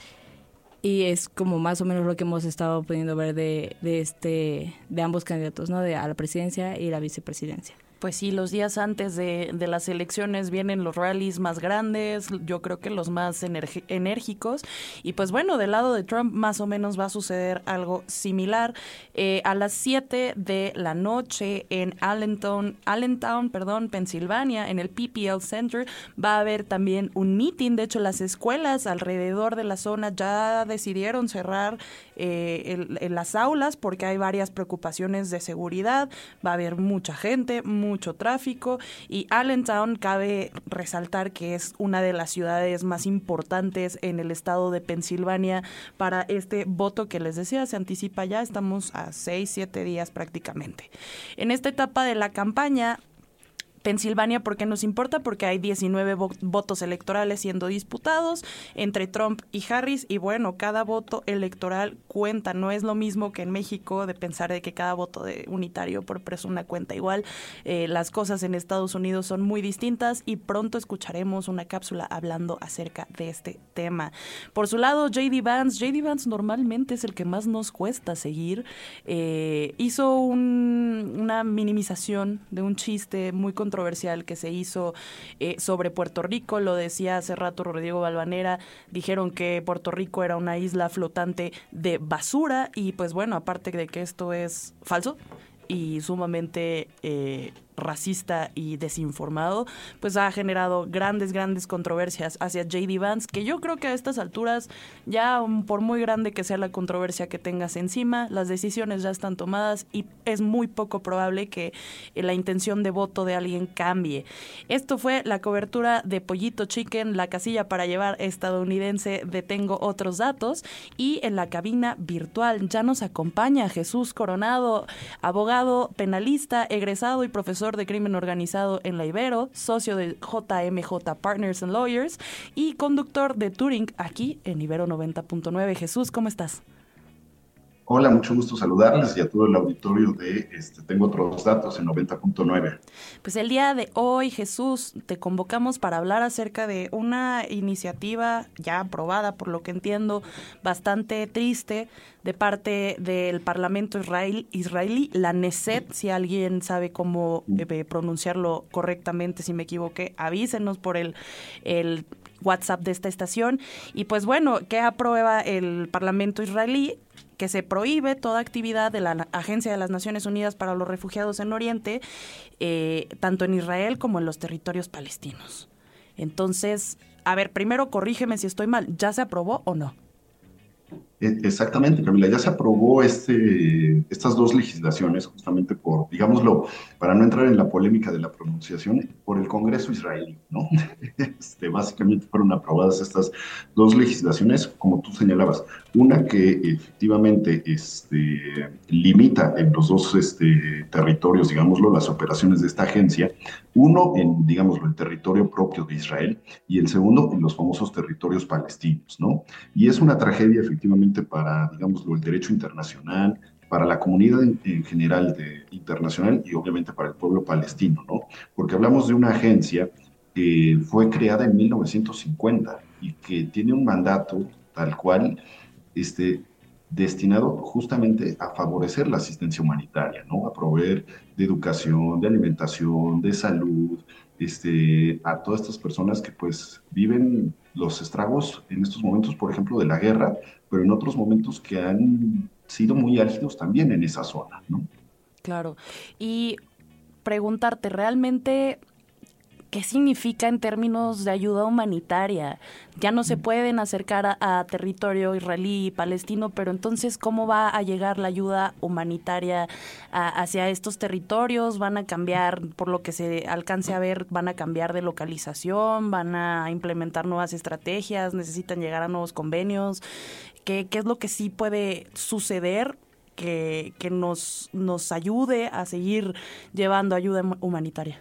y es como más o menos lo que hemos estado pudiendo ver de, de este de ambos candidatos, ¿no? De a la presidencia y la vicepresidencia. Pues sí, los días antes de, de las elecciones vienen los rallies más grandes, yo creo que los más energi- enérgicos. Y pues bueno, del lado de Trump más o menos va a suceder algo similar. Eh, a las siete de la noche en Allentown, Allentown, perdón, Pensilvania, en el P P L Center, va a haber también un meeting. De hecho, las escuelas alrededor de la zona ya decidieron cerrar eh, el, el, las aulas porque hay varias preocupaciones de seguridad. Va a haber mucha gente, mucho tráfico, y Allentown, cabe resaltar que es una de las ciudades más importantes en el estado de Pensilvania para este voto que les decía, se anticipa ya, estamos a seis, siete días prácticamente. En esta etapa de la campaña, Pensilvania, ¿por qué nos importa? Porque hay diecinueve vo- votos electorales siendo disputados entre Trump y Harris, y bueno, cada voto electoral cuenta. No es lo mismo que en México de pensar de que cada voto de unitario por persona cuenta igual. Eh, las cosas en Estados Unidos son muy distintas, y pronto escucharemos una cápsula hablando acerca de este tema. Por su lado, J D Vance, J D Vance normalmente es el que más nos cuesta seguir. Eh, hizo un, una minimización de un chiste muy controversial controversial que se hizo eh, sobre Puerto Rico. Lo decía hace rato Rodrigo Balvanera, dijeron que Puerto Rico era una isla flotante de basura, y pues bueno, aparte de que esto es falso y sumamente eh, racista y desinformado, pues ha generado grandes, grandes controversias hacia J D Vance, que yo creo que a estas alturas, ya por muy grande que sea la controversia que tengas encima, las decisiones ya están tomadas y es muy poco probable que la intención de voto de alguien cambie. Esto fue la cobertura de Pollito Chicken, la casilla para llevar estadounidense de Tengo Otros Datos, y en la cabina virtual ya nos acompaña Jesús Coronado, abogado penalista, egresado y profesor de crimen organizado en la Ibero, socio de J M J Partners and Lawyers y conductor de Turing aquí en Ibero noventa punto nueve. Jesús, ¿cómo estás? Hola, mucho gusto saludarles y a todo el auditorio de este, Tengo Otros Datos en noventa punto nueve. Pues el día de hoy, Jesús, te convocamos para hablar acerca de una iniciativa ya aprobada, por lo que entiendo, bastante triste, de parte del Parlamento israel, israelí, la Knesset. Si alguien sabe cómo eh, pronunciarlo correctamente, si me equivoqué, avísenos por el, el WhatsApp de esta estación. Y pues bueno, ¿qué aprueba el Parlamento israelí? Que se prohíbe toda actividad de la Agencia de las Naciones Unidas para los Refugiados en Oriente, eh, tanto en Israel como en los territorios palestinos. Entonces, a ver, primero corrígeme si estoy mal, ¿ya se aprobó o no? Exactamente, Camila. Ya se aprobó este, estas dos legislaciones justamente por, digámoslo, para no entrar en la polémica de la pronunciación, por el Congreso israelí, ¿no? Este, básicamente fueron aprobadas estas dos legislaciones, como tú señalabas. Una que efectivamente este, limita en los dos este, territorios, digámoslo, las operaciones de esta agencia. Uno en, digámoslo, el territorio propio de Israel y el segundo en los famosos territorios palestinos, ¿no? Y es una tragedia efectivamente para, digámoslo, el derecho internacional, para la comunidad en, en general de, internacional y obviamente para el pueblo palestino, ¿no? Porque hablamos de una agencia que fue creada en mil novecientos cincuenta y que tiene un mandato tal cual este, destinado justamente a favorecer la asistencia humanitaria, ¿no? A proveer de educación, de alimentación, de salud, este, a todas estas personas que pues viven los estragos en estos momentos, por ejemplo, de la guerra, pero en otros momentos que han sido muy álgidos también en esa zona, ¿no? Claro. Y preguntarte, ¿realmente qué significa en términos de ayuda humanitaria? Ya no se pueden acercar a, a territorio israelí y palestino, pero entonces, ¿cómo va a llegar la ayuda humanitaria a, hacia estos territorios? ¿Van a cambiar, por lo que se alcance a ver, van a cambiar de localización? ¿Van a implementar nuevas estrategias? ¿Necesitan llegar a nuevos convenios? ¿Qué, qué es lo que sí puede suceder que, que nos, nos ayude a seguir llevando ayuda humanitaria?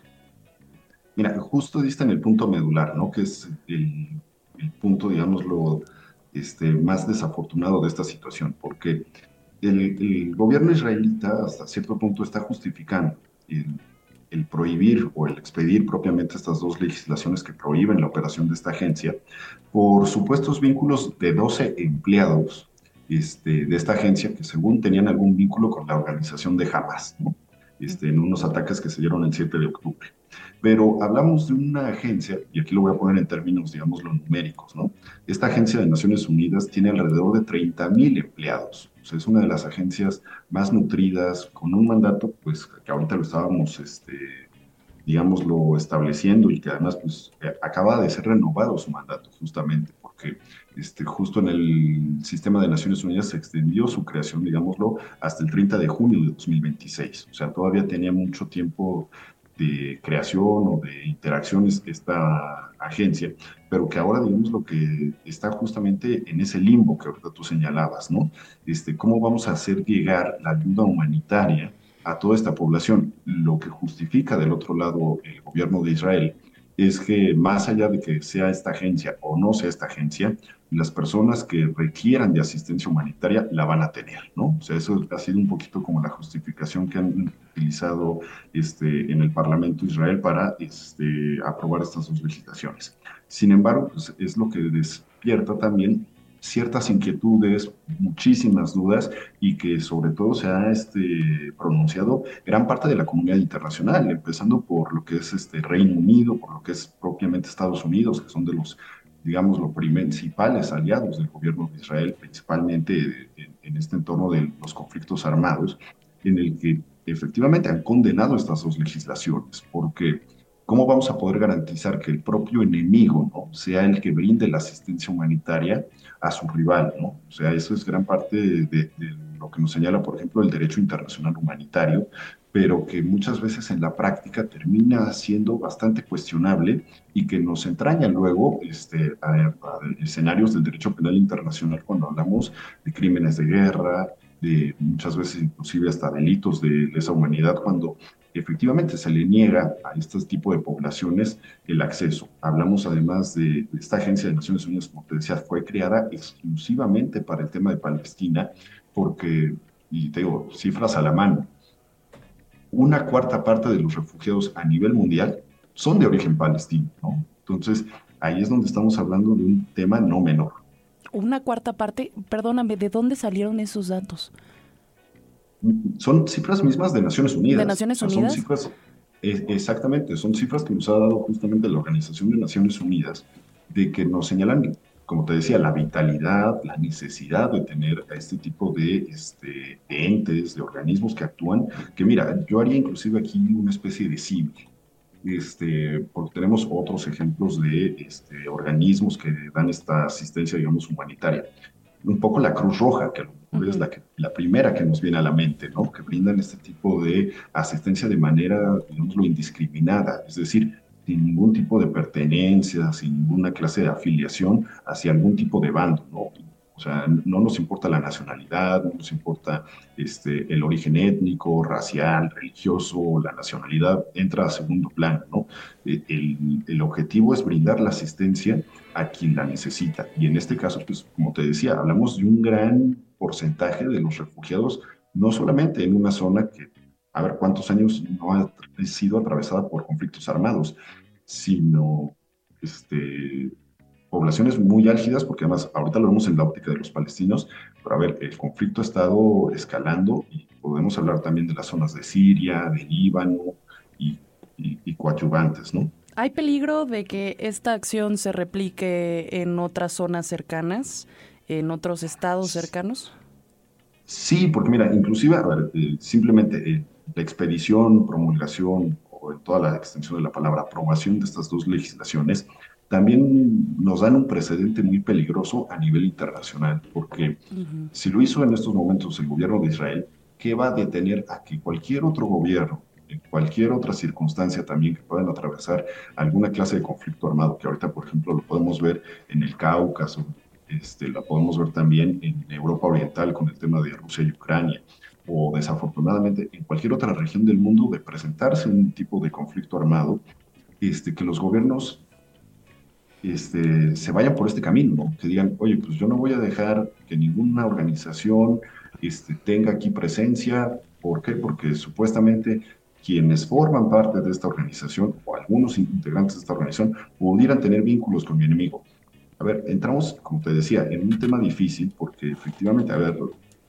Mira, justo diste en el punto medular, ¿no? Que es el, el punto, digámoslo, este, más desafortunado de esta situación, porque el, el gobierno israelita hasta cierto punto está justificando el, el prohibir o el expedir propiamente estas dos legislaciones que prohíben la operación de esta agencia por supuestos vínculos de doce empleados este, de esta agencia que según tenían algún vínculo con la organización de Hamas, ¿no? Este, en unos ataques que se dieron el siete de octubre. Pero hablamos de una agencia, y aquí lo voy a poner en términos, digamos, los numéricos, ¿no? Esta agencia de Naciones Unidas tiene alrededor de treinta mil empleados. O sea, es una de las agencias más nutridas, con un mandato, pues, que ahorita lo estábamos, este, digámoslo, estableciendo y que además, pues, acaba de ser renovado su mandato, justamente, porque este, justo en el sistema de Naciones Unidas se extendió su creación, digámoslo, hasta el treinta de junio de dos mil veintiséis. O sea, todavía tenía mucho tiempo de creación o de interacciones esta agencia, pero que ahora, digamos, lo que está justamente en ese limbo que ahorita tú señalabas, ¿no? Este, ¿cómo vamos a hacer llegar la ayuda humanitaria a toda esta población? Lo que justifica del otro lado el gobierno de Israel es que más allá de que sea esta agencia o no sea esta agencia, las personas que requieran de asistencia humanitaria la van a tener, ¿no? O sea, eso ha sido un poquito como la justificación que han utilizado este, en el Parlamento de Israel para este, aprobar estas dos legislaciones. Sin embargo, pues, es lo que despierta también ciertas inquietudes, muchísimas dudas, y que sobre todo se ha este, pronunciado gran parte de la comunidad internacional, empezando por lo que es este Reino Unido, por lo que es propiamente Estados Unidos, que son de los, digamos, los principales aliados del gobierno de Israel, principalmente en, en este entorno de los conflictos armados, en el que efectivamente han condenado estas dos legislaciones, porque ¿cómo vamos a poder garantizar que el propio enemigo, ¿no?, sea el que brinde la asistencia humanitaria a su rival, ¿no? O sea, eso es gran parte de, de, de lo que nos señala, por ejemplo, el derecho internacional humanitario, pero que muchas veces en la práctica termina siendo bastante cuestionable y que nos entraña luego este, a, a escenarios del derecho penal internacional cuando hablamos de crímenes de guerra, de muchas veces inclusive hasta delitos de lesa humanidad, cuando efectivamente se le niega a este tipo de poblaciones el acceso. Hablamos además de, de esta agencia de Naciones Unidas, como te decía, fue creada exclusivamente para el tema de Palestina, porque, y te digo, cifras a la mano, una cuarta parte de los refugiados a nivel mundial son de origen palestino, ¿no? Entonces, ahí es donde estamos hablando de un tema no menor. Una cuarta parte, perdóname, ¿de dónde salieron esos datos? Son cifras mismas de Naciones Unidas. ¿De Naciones o sea, Unidas? Son cifras, eh, exactamente, son cifras que nos ha dado justamente la Organización de Naciones Unidas, de que nos señalan, como te decía, la vitalidad, la necesidad de tener a este tipo de, este, de entes, de organismos que actúan, que mira, yo haría inclusive aquí una especie de símil. Este, porque tenemos otros ejemplos de este, organismos que dan esta asistencia, digamos, humanitaria. un poco la Cruz Roja, que a lo mejor uh-huh. es la, que, la primera que nos viene a la mente, ¿no? Que brindan este tipo de asistencia de manera, digámoslo, indiscriminada, es decir, sin ningún tipo de pertenencia, sin ninguna clase de afiliación hacia algún tipo de bando, ¿no? O sea, no nos importa la nacionalidad, no nos importa este, el origen étnico, racial, religioso, la nacionalidad entra a segundo plano, ¿no? El, el objetivo es brindar la asistencia a quien la necesita. Y en este caso, pues, como te decía, hablamos de un gran porcentaje de los refugiados, no solamente en una zona que, a ver cuántos años no ha sido atravesada por conflictos armados, sino este, poblaciones muy álgidas, porque además ahorita lo vemos en la óptica de los palestinos, pero a ver, el conflicto ha estado escalando y podemos hablar también de las zonas de Siria, de Líbano y, y, y coadyuvantes, ¿no? ¿Hay peligro de que esta acción se replique en otras zonas cercanas, en otros estados cercanos? Sí, porque mira, inclusive, a ver, eh, simplemente eh, la expedición, promulgación, o en toda la extensión de la palabra, aprobación de estas dos legislaciones, también nos dan un precedente muy peligroso a nivel internacional, porque uh-huh. si lo hizo en estos momentos el gobierno de Israel, ¿qué va a detener a que cualquier otro gobierno, en cualquier otra circunstancia también que puedan atravesar alguna clase de conflicto armado, que ahorita, por ejemplo, lo podemos ver en el Cáucaso, este, lo podemos ver también en Europa Oriental con el tema de Rusia y Ucrania, o desafortunadamente en cualquier otra región del mundo, de presentarse un tipo de conflicto armado, este, que los gobiernos este, se vayan por este camino, ¿no? Que digan, oye, pues yo no voy a dejar que ninguna organización este, tenga aquí presencia. ¿Por qué? Porque supuestamente quienes forman parte de esta organización, o algunos integrantes de esta organización, pudieran tener vínculos con mi enemigo. A ver, entramos, como te decía, en un tema difícil, porque efectivamente, a ver,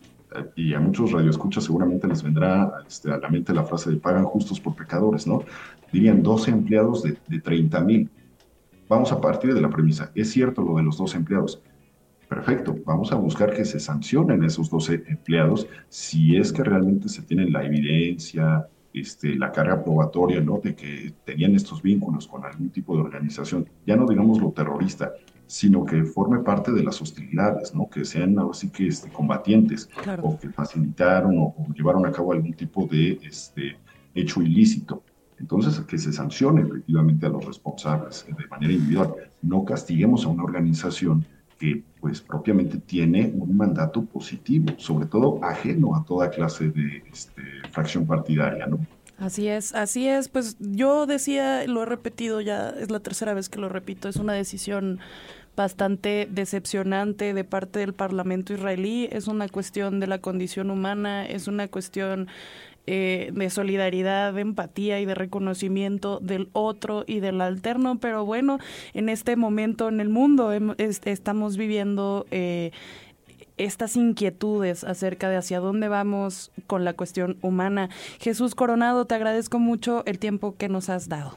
y a muchos radioescuchas seguramente les vendrá este, a la mente la frase de pagan justos por pecadores, ¿no? Dirían doce empleados de, de treinta mil. Vamos a partir de la premisa, es cierto lo de los doce empleados. Perfecto, vamos a buscar que se sancionen esos doce empleados si es que realmente se tiene la evidencia, este, la carga probatoria, ¿no? De que tenían estos vínculos con algún tipo de organización, ya no digamos lo terrorista, sino que forme parte de las hostilidades, ¿no? Que sean así que este, combatientes, claro. O que facilitaron o, o llevaron a cabo algún tipo de este, hecho ilícito. Entonces, que se sancione efectivamente a los responsables de manera individual. No castiguemos a una organización que, pues, propiamente tiene un mandato positivo, sobre todo ajeno a toda clase de este, fracción partidaria, ¿no? Así es, así es. Pues yo decía, lo he repetido ya, es la tercera vez que lo repito, es una decisión bastante decepcionante de parte del Parlamento israelí. Es una cuestión de la condición humana, es una cuestión eh, de solidaridad, de empatía y de reconocimiento del otro y del alterno. Pero bueno, en este momento en el mundo em, est- estamos viviendo eh, estas inquietudes acerca de hacia dónde vamos con la cuestión humana. Jesús Coronado, te agradezco mucho el tiempo que nos has dado.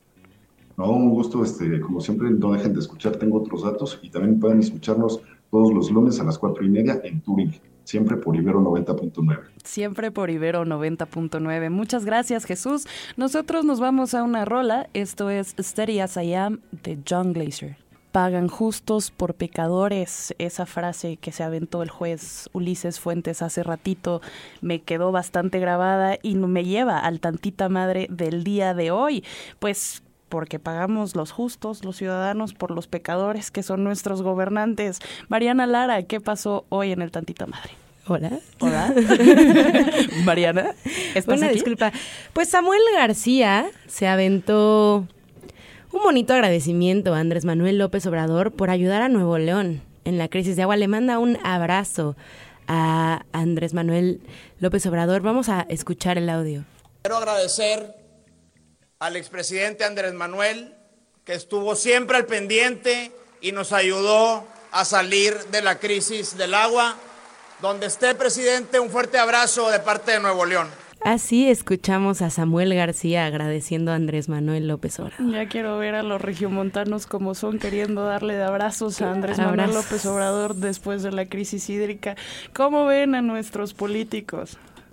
No, un gusto, este, como siempre, no dejen de escuchar, tengo otros datos y también pueden escucharnos todos los lunes a las cuatro y media en Turing, siempre por Ibero noventa punto nueve. Siempre por Ibero noventa punto nueve. Muchas gracias, Jesús. Nosotros nos vamos a una rola. Esto es Steady As I Am de John Glazer. Pagan justos por pecadores. Esa frase que se aventó el juez Ulises Fuentes hace ratito me quedó bastante grabada y me lleva al tantita madre del día de hoy. Pues porque pagamos los justos, los ciudadanos, por los pecadores que son nuestros gobernantes. Mariana Lara, ¿qué pasó hoy en el tantita madre? Hola. Hola. Mariana, ¿estás Una aquí? disculpa. Pues Samuel García se aventó un bonito agradecimiento a Andrés Manuel López Obrador por ayudar a Nuevo León en la crisis de agua. Le manda un abrazo a Andrés Manuel López Obrador. Vamos a escuchar el audio. Quiero agradecer al expresidente Andrés Manuel, que estuvo siempre al pendiente y nos ayudó a salir de la crisis del agua. Donde esté, presidente, un fuerte abrazo de parte de Nuevo León. Así escuchamos a Samuel García agradeciendo a Andrés Manuel López Obrador. Ya quiero ver a los regiomontanos como son, queriendo darle de abrazos a Andrés Abrazos. Manuel López Obrador después de la crisis hídrica. ¿Cómo ven a nuestros políticos?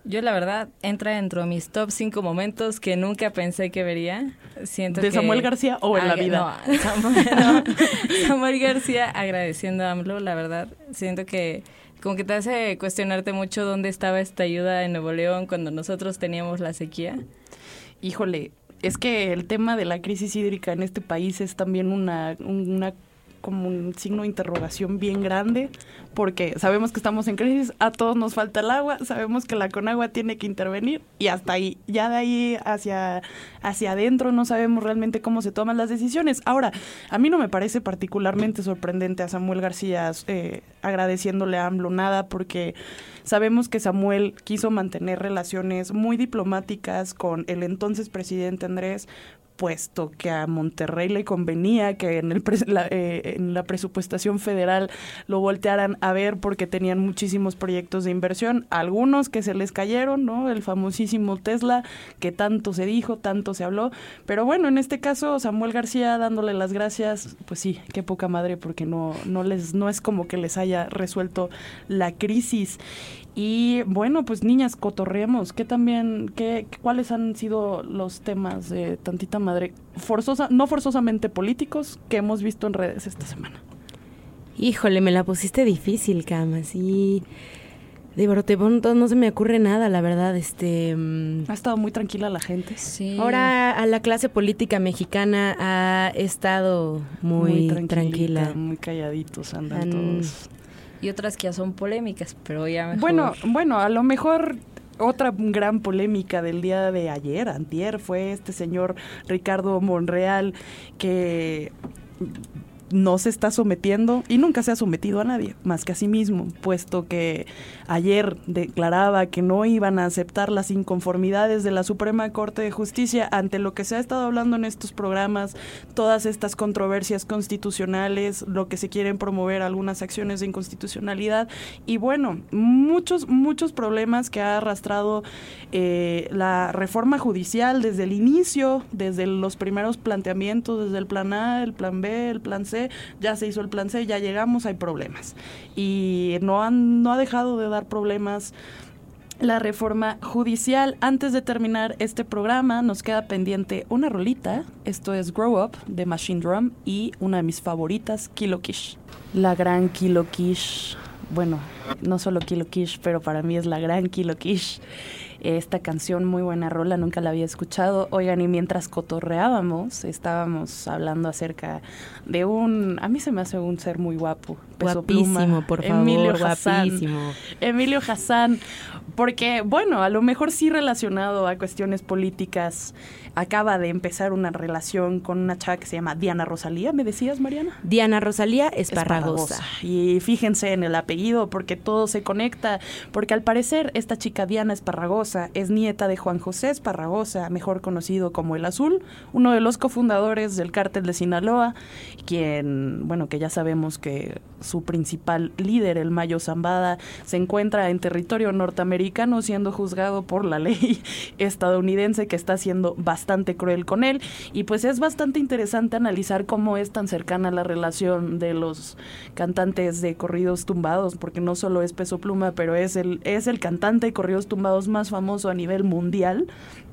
Yo, la verdad, entra dentro de mis top cinco momentos que nunca pensé que vería. Siento ¿De que... Samuel García o en la vida? No, Samuel, no. Samuel García agradeciendo a AMLO, la verdad. Siento que como que te hace cuestionarte mucho dónde estaba esta ayuda en Nuevo León cuando nosotros teníamos la sequía. Híjole, es que el tema de la crisis hídrica en este país es también una... una como un signo de interrogación bien grande, porque sabemos que estamos en crisis, a todos nos falta el agua, sabemos que la Conagua tiene que intervenir y hasta ahí, ya de ahí hacia, hacia adentro no sabemos realmente cómo se toman las decisiones. Ahora, a mí no me parece particularmente sorprendente a Samuel García eh, agradeciéndole a AMLO nada, porque sabemos que Samuel quiso mantener relaciones muy diplomáticas con el entonces presidente Andrés, puesto que a Monterrey le convenía que en, el pres- la, eh, en la presupuestación federal lo voltearan a ver porque tenían muchísimos proyectos de inversión, algunos que se les cayeron, ¿no? El famosísimo Tesla, que tanto se dijo, tanto se habló, pero bueno, en este caso Samuel García dándole las gracias, pues sí, qué poca madre, porque no, no, les, no es como que les haya resuelto la crisis. Y bueno, pues niñas, cotorreemos. ¿Qué también, qué, cuáles han sido los temas de tantita madre, forzosa, no forzosamente políticos, que hemos visto en redes esta semana? Híjole, me la pusiste difícil, Cama, sí. De brote pronto no se me ocurre nada, la verdad. Este ha estado muy tranquila la gente. Sí. Ahora a la clase política mexicana ha estado muy, muy tranquila, muy calladitos andan Han... todos. Y otras que ya son polémicas, pero ya mejor. Bueno, bueno, a lo mejor otra gran polémica del día de ayer, antier, fue este señor Ricardo Monreal, que no se está sometiendo y nunca se ha sometido a nadie, más que a sí mismo, puesto que ayer declaraba que no iban a aceptar las inconformidades de la Suprema Corte de Justicia ante lo que se ha estado hablando en estos programas, todas estas controversias constitucionales, lo que se quieren promover, algunas acciones de inconstitucionalidad y bueno, muchos, muchos problemas que ha arrastrado eh, la reforma judicial desde el inicio, desde los primeros planteamientos, desde el plan A, el plan B, el plan C, ya se hizo el plan C, ya llegamos, hay problemas. Y no, han, no ha dejado de dar problemas la reforma judicial. Antes de terminar este programa, nos queda pendiente una rolita. Esto es Grow Up, de Machine Drum, y una de mis favoritas, Kilo Kish. La gran Kilo Kish. Bueno, no solo Kilo Kish, pero para mí es la gran Kilo Kish. Esta canción, muy buena rola, nunca la había escuchado. Oigan, y mientras cotorreábamos, estábamos hablando acerca de un... A mí se me hace un ser muy guapo. Peso Guapísimo, Pluma, por favor, Emilio guapísimo. Hassan. Emilio Hassan, porque, bueno, a lo mejor sí relacionado a cuestiones políticas, acaba de empezar una relación con una chava que se llama Diana Rosalía, ¿me decías, Mariana? Diana Rosalía Esparragosa. Y fíjense en el apellido, porque todo se conecta, porque al parecer esta chica Diana Esparragosa es nieta de Juan José Esparragosa, mejor conocido como El Azul, uno de los cofundadores del Cártel de Sinaloa, quien, bueno, que ya sabemos que su principal líder, el Mayo Zambada, se encuentra en territorio norteamericano siendo juzgado por la ley estadounidense, que está siendo bastante cruel con él, y pues es bastante interesante analizar cómo es tan cercana la relación de los cantantes de corridos tumbados, porque no solo es Peso Pluma, pero es el, es el cantante de corridos tumbados más famoso a nivel mundial.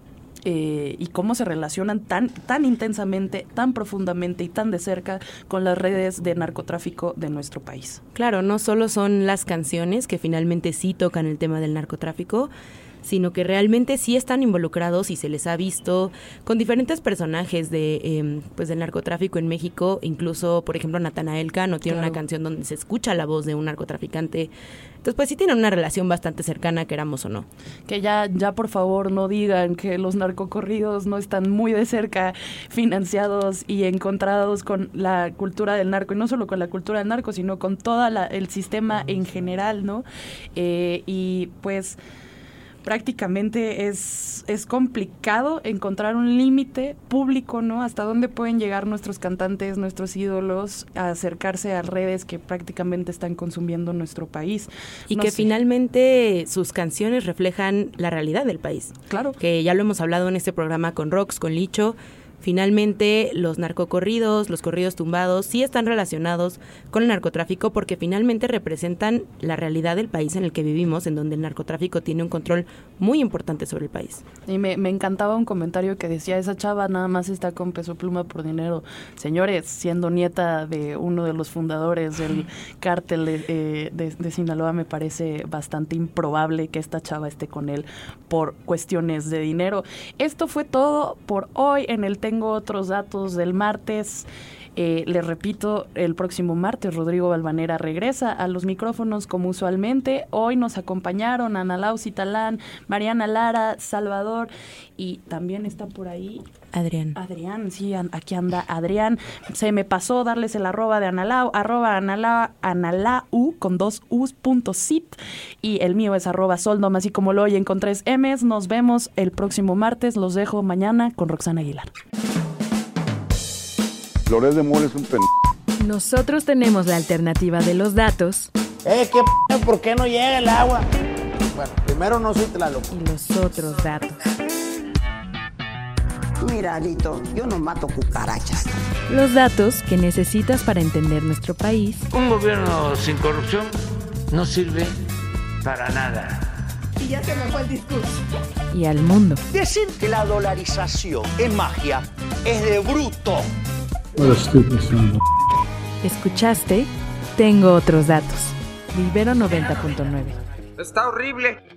Eh, y cómo se relacionan tan, tan intensamente, tan profundamente y tan de cerca con las redes de narcotráfico de nuestro país. Claro, no solo son las canciones que finalmente sí tocan el tema del narcotráfico, sino que realmente sí están involucrados y se les ha visto con diferentes personajes de eh, pues del narcotráfico en México, incluso, por ejemplo, Natanael Cano tiene claro. una canción donde se escucha la voz de un narcotraficante. Entonces, pues sí tienen una relación bastante cercana, queramos o no. Que ya, ya por favor no digan que los narcocorridos no están muy de cerca financiados y encontrados con la cultura del narco, y no solo con la cultura del narco, sino con todo el sistema en general, ¿no? Eh, y pues prácticamente es, es complicado encontrar un límite público, ¿no? Hasta dónde pueden llegar nuestros cantantes, nuestros ídolos, a acercarse a redes que prácticamente están consumiendo nuestro país. Y no que sé. finalmente sus canciones reflejan la realidad del país. Claro. Que ya lo hemos hablado en este programa con Rox, con Licho. finalmente los narcocorridos, los corridos tumbados, sí están relacionados con el narcotráfico porque finalmente representan la realidad del país en el que vivimos, en donde el narcotráfico tiene un control muy importante sobre el país. Y me, me encantaba un comentario que decía, esa chava nada más está con Peso Pluma por dinero. Señores, siendo nieta de uno de los fundadores del cártel de, eh, de, de Sinaloa, me parece bastante improbable que esta chava esté con él por cuestiones de dinero. Esto fue todo por hoy en el Tengo Otros Datos del martes. Eh, les repito, el próximo martes Rodrigo Balvanera regresa a los micrófonos como usualmente. Hoy nos acompañaron Ana Lau Citalán, Mariana Lara, Salvador y también está por ahí Adrián. Adrián, sí, aquí anda Adrián. Se me pasó darles el arroba de Analau, arroba Analau, Analau con dos u's punto sit y el mío es arroba Soldom, así como lo oyen con tres M's. Nos vemos el próximo martes. Los dejo mañana con Roxana Aguilar. Flores de Mole es un pen... Nosotros tenemos la alternativa de los datos. Eh, ¿qué p***? ¿Por qué no llega el agua? Bueno, primero no soy Tlaloc. Y los otros datos. Mira, Alito, yo no mato cucarachas. Los datos que necesitas para entender nuestro país. Un gobierno sin corrupción no sirve para nada. Y ya se me fue el discurso. Y al mundo. Decir que la dolarización es magia es de bruto. What a stupid son. Escuchaste Tengo Otros Datos. Ibero noventa punto nueve. Está horrible.